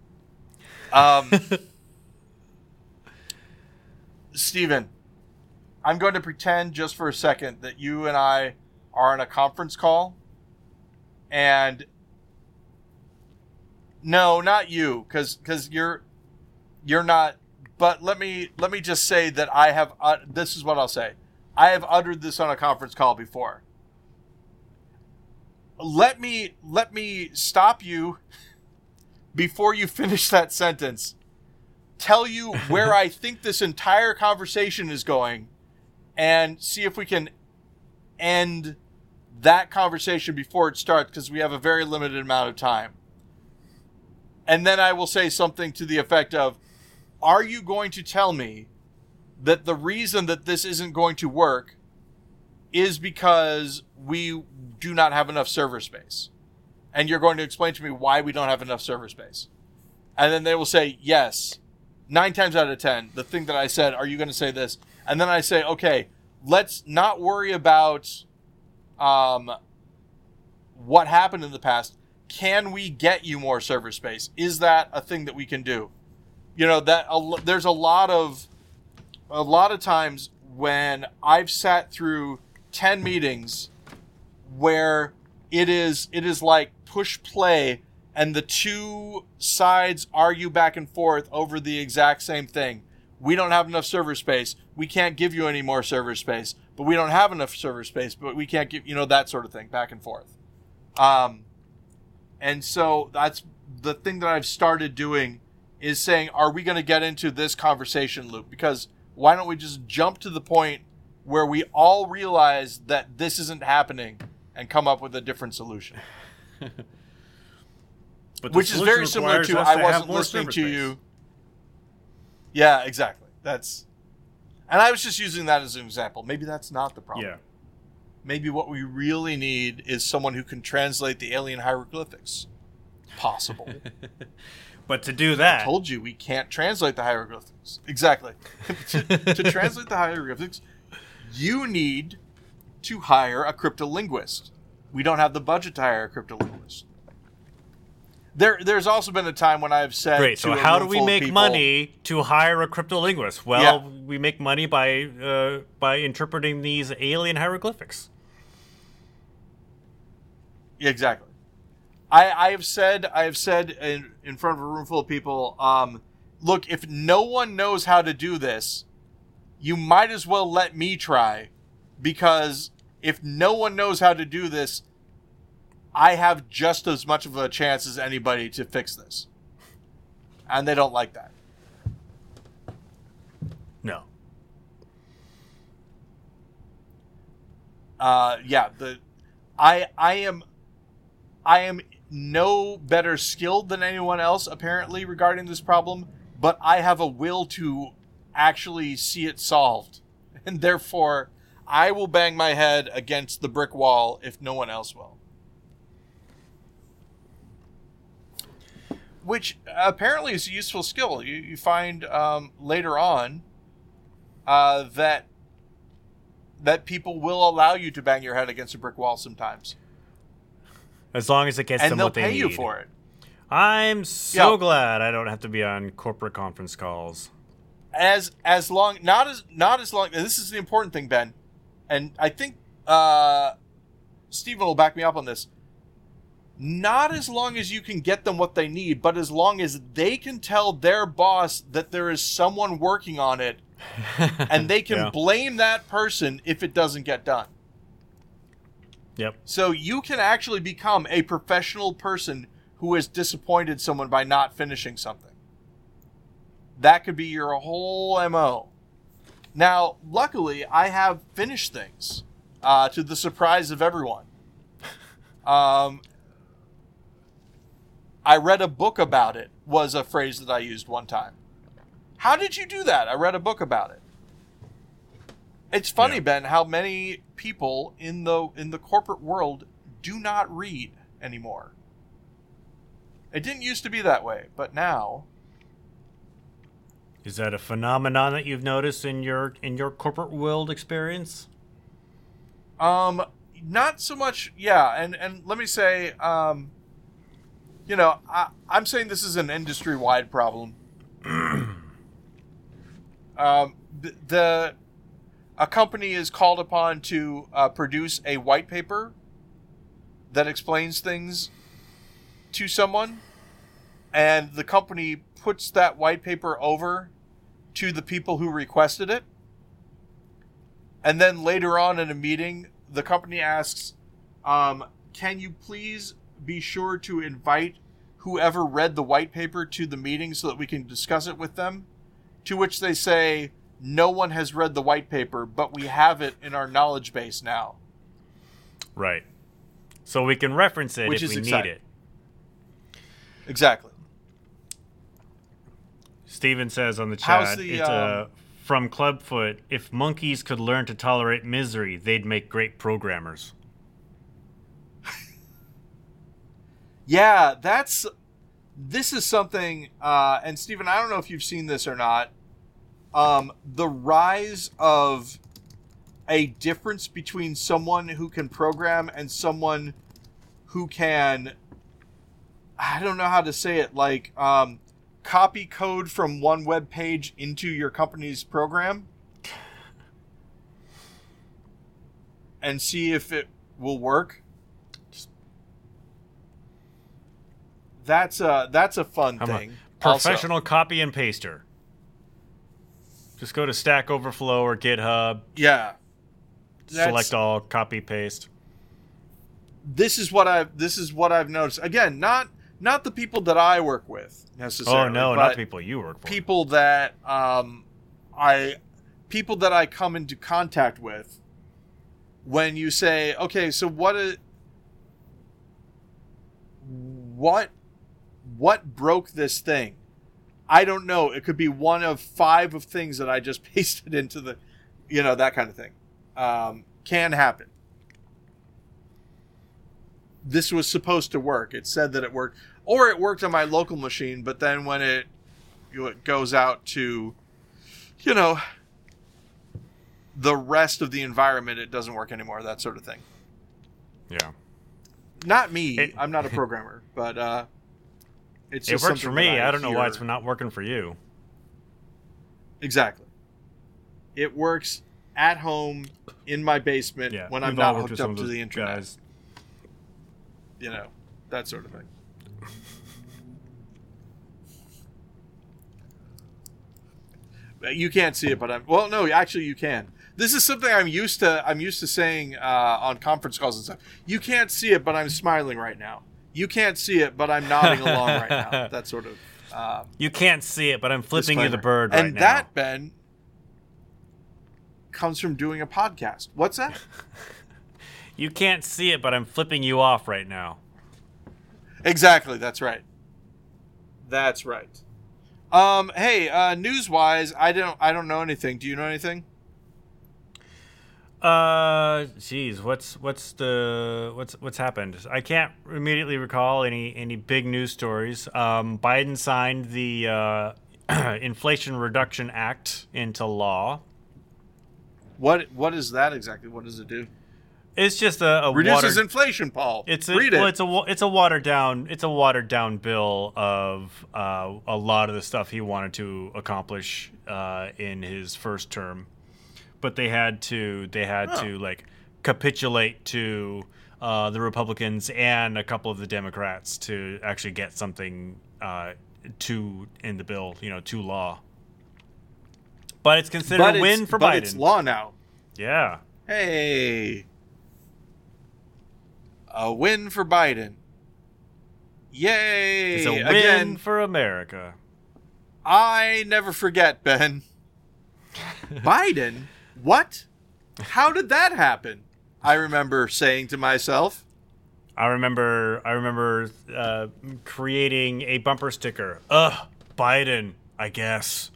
Steven, I'm going to pretend just for a second that you and I are on a conference call, and no, not you, because you're not. But let me just say that I have. This is what I'll say. I have uttered this on a conference call before. Let me stop you before you finish that sentence. Tell you where I think this entire conversation is going, and see if we can end that conversation before it starts, because we have a very limited amount of time. And then I will say something to the effect of, are you going to tell me that the reason that this isn't going to work is because we do not have enough server space? And you're going to explain to me why we don't have enough server space. And then they will say, yes, 9 times out of 10, the thing that I said, are you going to say this? And then I say, okay, let's not worry about what happened in the past. Can we get you more server space? Is that a thing that we can do? You know, there's a lot of times when I've sat through 10 meetings where it is like push play, and the two sides argue back and forth over the exact same thing. We don't have enough server space. We can't give you any more server space. But we don't have enough server space, but we can't give, that sort of thing, back and forth. And so that's the thing that I've started doing, is saying, are we going to get into this conversation loop? Because why don't we just jump to the point where we all realize that this isn't happening and come up with a different solution? But which is very similar to I wasn't listening to you. Yeah, exactly. And I was just using that as an example. Maybe that's not the problem. Yeah. Maybe what we really need is someone who can translate the alien hieroglyphics. Possible. But to do that, I told you we can't translate the hieroglyphics. Exactly. to translate the hieroglyphics, you need to hire a cryptolinguist. We don't have the budget to hire a cryptolinguist. There's also been a time when I've said, great. So how do we make money to hire a cryptolinguist? Well, we make money by interpreting these alien hieroglyphics. Yeah, exactly. I have said in front of a room full of people, look, if no one knows how to do this, you might as well let me try, because if no one knows how to do this, I have just as much of a chance as anybody to fix this. And they don't like that. No. Yeah, I am no better skilled than anyone else, apparently, regarding this problem, but I have a will to actually see it solved. And therefore, I will bang my head against the brick wall if no one else will. Which apparently is a useful skill. You find later on that people will allow you to bang your head against a brick wall sometimes. As long as it gets them what they need. And they'll pay you for it. I'm so glad I don't have to be on corporate conference calls. As long, not as long. And this is the important thing, Ben, and I think Stephen will back me up on this. Not as long as you can get them what they need, but as long as they can tell their boss that there is someone working on it, and they can blame that person if it doesn't get done. Yep. So you can actually become a professional person who has disappointed someone by not finishing something. That could be your whole MO. Now, luckily, I have finished things, to the surprise of everyone. I read a book about it, was a phrase that I used one time. How did you do that? I read a book about it. It's funny, Ben, how many people in the corporate world do not read anymore. It didn't used to be that way, but now. Is that a phenomenon that you've noticed in your corporate world experience? Not so much. Yeah, and let me say, I'm saying this is an industry-wide problem. a company is called upon to produce a white paper that explains things to someone, and the company puts that white paper over to the people who requested it, and then later on in a meeting, the company asks, can you please be sure to invite whoever read the white paper to the meeting so that we can discuss it with them? To which they say, no one has read the white paper, but we have it in our knowledge base now. Right. So we can reference it Which if is we exciting. need it. Exactly. Steven says on the How's chat, the, it's from Clubfoot, if monkeys could learn to tolerate misery, they'd make great programmers. Yeah, this is something, and Steven, I don't know if you've seen this or not, the rise of a difference between someone who can program and someone who can, I don't know how to say it, like, copy code from one web page into your company's program and see if it will work. That's a fun I'm thing. a professional copy and paster. Just go to Stack Overflow or GitHub. Yeah. Select all, copy, paste. This is what I've noticed. Again, not the people that I work with necessarily. Oh no, not the people you work for. People that people that I come into contact with. When you say, okay, so what broke this thing? I don't know. It could be one of 5 of things that I just pasted into the, that kind of thing. Can happen. This was supposed to work. It said that it worked. Or it worked on my local machine, but then when it goes out to, the rest of the environment, it doesn't work anymore, that sort of thing. Yeah. Not me. I'm not a programmer, but it's just it works for me. I don't know why hear. it's not working for you. Exactly. It works at home in my basement when I'm not hooked up to the internet. Guys. That sort of thing. You can't see it, but no, actually you can. This is something I'm used to saying on conference calls and stuff. You can't see it, but I'm smiling right now. You can't see it, but I'm nodding along right now. That sort of. You can't see it, but I'm flipping disclaimer. you the bird right now. And that, Ben, comes from doing a podcast. What's that? You can't see it, but I'm flipping you off right now. Exactly. That's right. That's right. Hey, news-wise, I don't know anything. Do you know anything? Geez, what's happened? I can't immediately recall any big news stories. Biden signed the Inflation Reduction Act into law. What is that exactly? What does it do? It's just a reduces inflation, Paul. It's Read it. Well, it's a watered down bill of a lot of the stuff he wanted to accomplish in his first term, but they had to like capitulate to the Republicans and a couple of the Democrats to actually get something in the bill, to law. But it's considered a win for Biden. But it's law now. Yeah. Hey. A win for Biden. Yay! It's a win Again, for America. I never forget, Ben. Biden? What? How did that happen? I remember saying to myself. I remember creating a bumper sticker. Biden, I guess.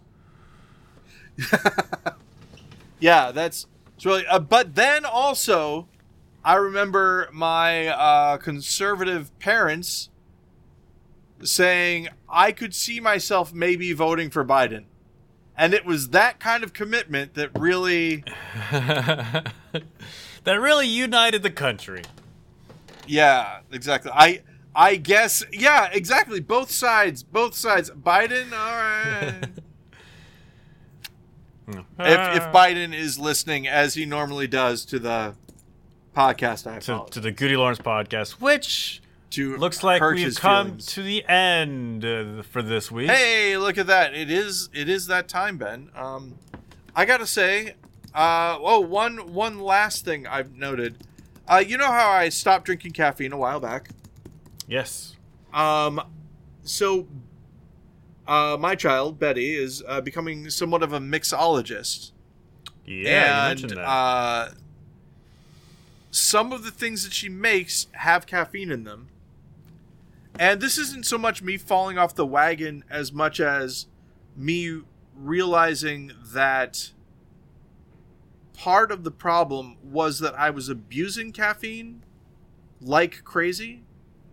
Yeah, it's really. But then also, I remember my conservative parents saying I could see myself maybe voting for Biden. And it was that kind of commitment that really... that really united the country. Yeah, exactly. I guess... Yeah, exactly. Both sides. Biden, all right. If Biden is listening, as he normally does, to the podcast, I apologize. To the Goody Lawrence podcast, which To looks like hurt we've his come feelings. to the end for this week. Hey, look at that! It is that time, Ben. I gotta say, one last thing I've noted. You know how I stopped drinking caffeine a while back? Yes. So, my child Betty is becoming somewhat of a mixologist. Yeah, and you mentioned that. Some of the things that she makes have caffeine in them. And this isn't so much me falling off the wagon as much as me realizing that part of the problem was that I was abusing caffeine like crazy.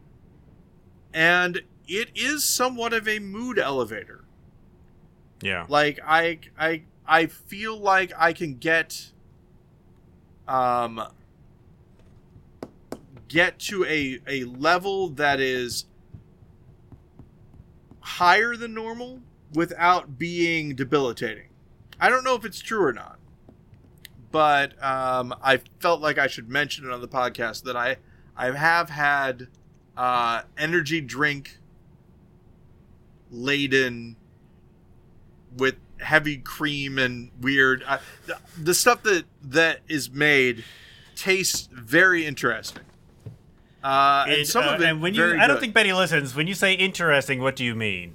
And it is somewhat of a mood elevator. Yeah. Like I feel like I can get to a level that is higher than normal without being debilitating. I don't know if it's true or not, but I felt like I should mention it on the podcast that I have had energy drink laden with heavy cream and weird the stuff that is made tastes very interesting. And some of it and when very I don't good. think Betty listens. When you say interesting, what do you mean?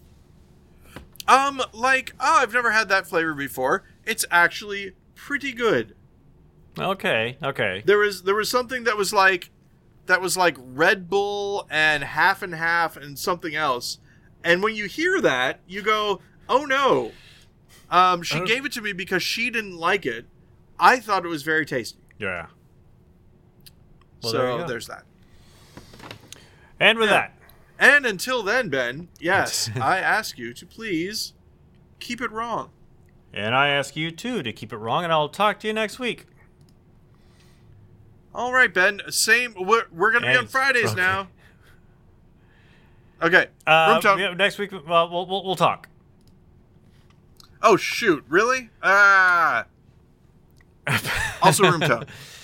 I've never had that flavor before. It's actually pretty good. Okay. There was something that was like Red Bull and half and something else. And when you hear that, you go, "Oh no." She gave it to me because she didn't like it. I thought it was very tasty. Yeah. Well, So there's that. And with that, And until then, Ben, yes, I ask you to please keep it wrong. and I ask you too to keep it wrong, and I'll talk to you next week. All right, Ben. Same. We're gonna be on And- Fridays okay. now. Okay. Room tone. Yeah, next week, well, we'll talk. Oh shoot! Really? Also room tone.